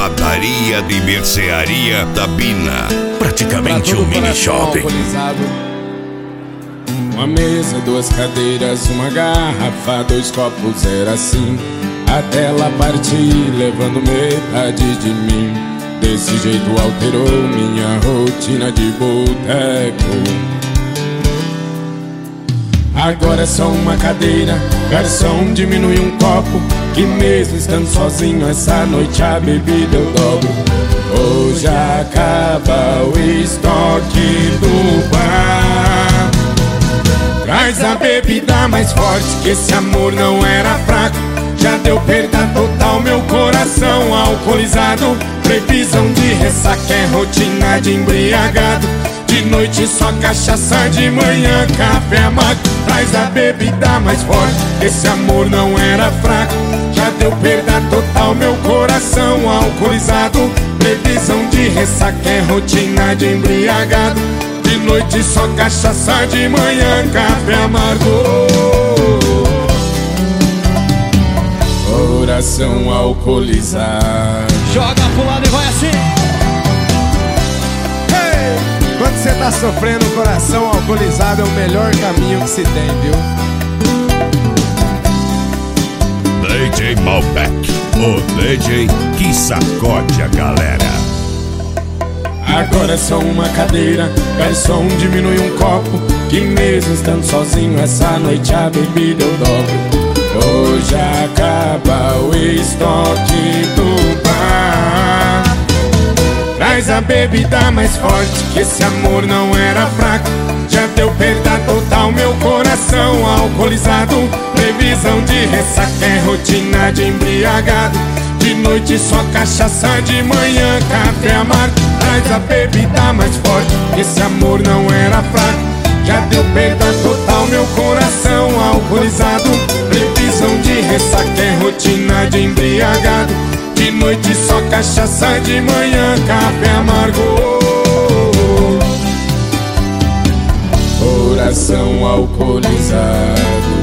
Padaria de Mercearia da Bina. Praticamente um mini shopping. Uma mesa, duas cadeiras, uma garrafa, dois copos, era assim até ela partir, levando metade de mim. Desse jeito alterou minha rotina de boteco. Agora é só uma cadeira, garçom diminui um copo, que mesmo estando sozinho essa noite a bebida eu dobro. Hoje acaba o estoque do bar. Traz a bebida mais forte, que esse amor não era fraco. Já deu perda total, meu coração alcoolizado. Previsão de ressaca é rotina de embriagado. De noite só cachaça, de manhã café amargo. Traz a bebida mais forte, esse amor não era fraco. Já deu perda total, meu coração alcoolizado. Previsão de ressaca é rotina de embriagado. De noite só cachaça, de manhã café amargo. Coração alcoolizado. Joga pro lado e vai assim. Hey! Quando você tá sofrendo, o coração alcoolizado é o melhor caminho que se tem, viu? DJ Malbec, o DJ que sacode a galera. Agora é só uma cadeira, garçom diminui um copo, que mesmo estando sozinho essa noite a bebida eu dobro. Hoje acaba o estoque do bar. Traz a bebida mais forte, que esse amor não era fraco. Já deu perda total, meu coração alcoolizado. Previsão de ressaca é rotina de embriagado. De noite só cachaça, de manhã café amargo. Traz a bebida mais forte, esse amor não era fraco. Já deu perda total, meu coração alcoolizado. Previsão de ressaca é rotina de embriagado. De noite só cachaça, de manhã café amargo. Coração alcoolizado.